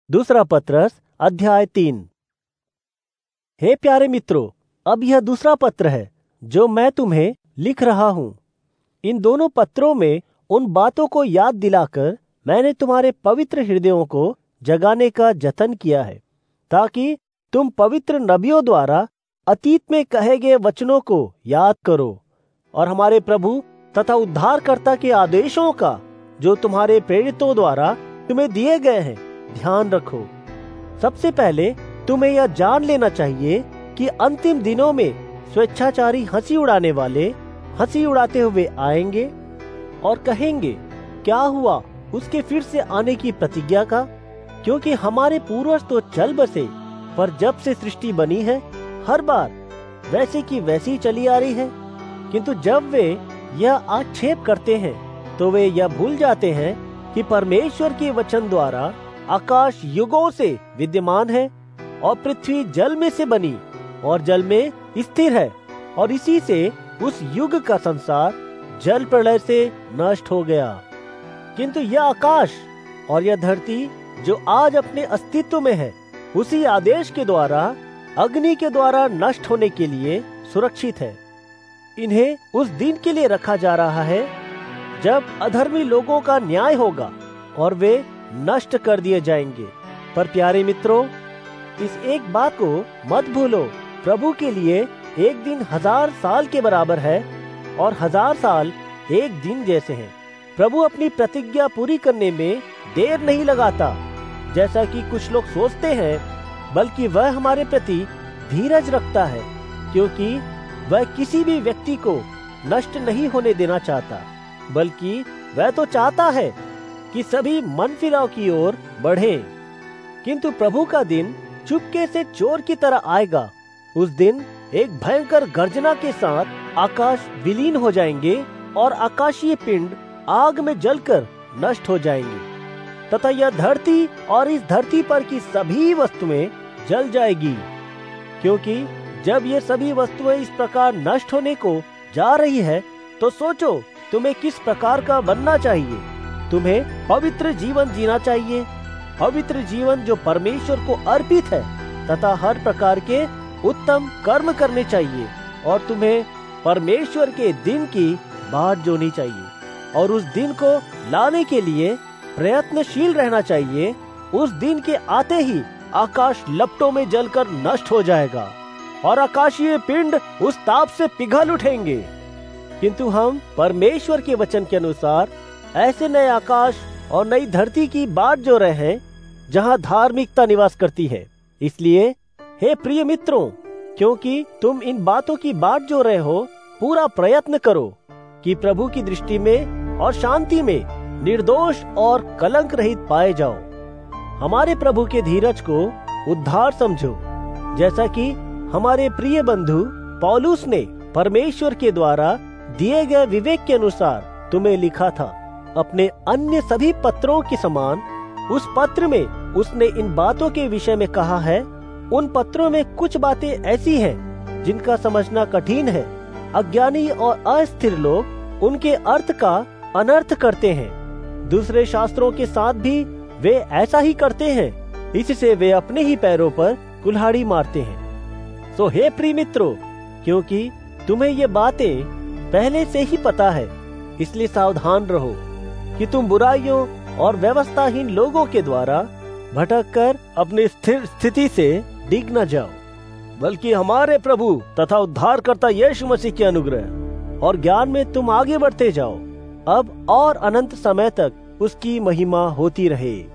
दूसरा पत्रस अध्याय 3। हे प्यारे मित्रों, अब यह दूसरा पत्र है जो मैं तुम्हें लिख रहा हूँ। इन दोनों पत्रों में उन बातों को याद दिलाकर मैंने तुम्हारे पवित्र हृदयों को जगाने का जतन किया है, ताकि तुम पवित्र नबियों द्वारा अतीत में कहे गए वचनों को याद करो और हमारे प्रभु तथा उद्धारकर्ता के आदेशों का जो तुम्हारे प्रेरितों द्वारा तुम्हें दिए गए हैं ध्यान रखो। सबसे पहले तुम्हें यह जान लेना चाहिए कि अंतिम दिनों में स्वेच्छाचारी हंसी उड़ाने वाले हंसी उड़ाते हुए आएंगे और कहेंगे, क्या हुआ उसके फिर से आने की प्रतिज्ञा का? क्योंकि हमारे पूर्वज तो चल बसे, पर जब से सृष्टि बनी है हर बार वैसे की वैसी चली आ रही है। किंतु जब वे यह आक्षेप करते हैं तो वे यह भूल जाते हैं कि परमेश्वर के वचन द्वारा आकाश युगों से विद्यमान है और पृथ्वी जल में से बनी और जल में स्थिर है, और इसी से उस युग का संसार जल प्रलय से नष्ट हो गया। किंतु यह आकाश और यह धरती जो आज अपने अस्तित्व में है, उसी आदेश के द्वारा अग्नि के द्वारा नष्ट होने के लिए सुरक्षित है। इन्हें उस दिन के लिए रखा जा रहा है जब अधर्मी लोगों का न्याय होगा और वे नष्ट कर दिए जाएंगे। पर प्यारे मित्रों, इस एक बात को मत भूलो, प्रभु के लिए एक दिन 1000 साल के बराबर है और 1000 साल एक दिन जैसे हैं। प्रभु अपनी प्रतिज्ञा पूरी करने में देर नहीं लगाता, जैसा कि कुछ लोग सोचते हैं, बल्कि वह हमारे प्रति धीरज रखता है, क्योंकि वह किसी भी व्यक्ति को नष्ट नहीं होने देना चाहता, बल्कि वह तो चाहता है कि सभी मन फिराव की ओर बढ़ें। किंतु प्रभु का दिन चुपके से चोर की तरह आएगा। उस दिन एक भयंकर गर्जना के साथ आकाश विलीन हो जाएंगे और आकाशीय पिंड आग में जलकर नष्ट हो जाएंगे तथा यह धरती और इस धरती पर की सभी वस्तुएं जल जाएगी। क्योंकि जब ये सभी वस्तुएं इस प्रकार नष्ट होने को जा रही है, तो सोचो तुम्हें किस प्रकार का बनना चाहिए। तुम्हें पवित्र जीवन जीना चाहिए, पवित्र जीवन जो परमेश्वर को अर्पित है, तथा हर प्रकार के उत्तम कर्म करने चाहिए, और तुम्हें परमेश्वर के दिन की बाट जोनी चाहिए और उस दिन को लाने के लिए प्रयत्नशील रहना चाहिए। उस दिन के आते ही आकाश लपटों में जलकर नष्ट हो जाएगा और आकाशीय पिंड उस ताप से पिघल उठेंगे। किंतु हम परमेश्वर के वचन के अनुसार ऐसे नए आकाश और नई धरती की बाट जो रहे हैं जहां धार्मिकता निवास करती है। इसलिए हे प्रिय मित्रों, क्योंकि तुम इन बातों की बाट जो रहे हो, पूरा प्रयत्न करो कि प्रभु की दृष्टि में और शांति में निर्दोष और कलंक रहित पाए जाओ। हमारे प्रभु के धीरज को उद्धार समझो, जैसा कि हमारे प्रिय बंधु पौलुस ने परमेश्वर के द्वारा दिए गए विवेक के अनुसार तुम्हें लिखा था। अपने अन्य सभी पत्रों के समान उस पत्र में उसने इन बातों के विषय में कहा है। उन पत्रों में कुछ बातें ऐसी हैं जिनका समझना कठिन है। अज्ञानी और अस्थिर लोग उनके अर्थ का अनर्थ करते हैं। दूसरे शास्त्रों के साथ भी वे ऐसा ही करते हैं, इससे वे अपने ही पैरों पर कुल्हाड़ी मारते हैं। सो हे प्रिय मित्रों, क्योंकि तुम्हें ये बातें पहले से ही पता है, इसलिए सावधान रहो कि तुम बुराइयों और व्यवस्थाहीन लोगों के द्वारा भटककर अपनी स्थिर स्थिति से डिग न जाओ, बल्कि हमारे प्रभु तथा उद्धारकर्ता यीशु मसीह के अनुग्रह और ज्ञान में तुम आगे बढ़ते जाओ, अब और अनंत समय तक उसकी महिमा होती रहे।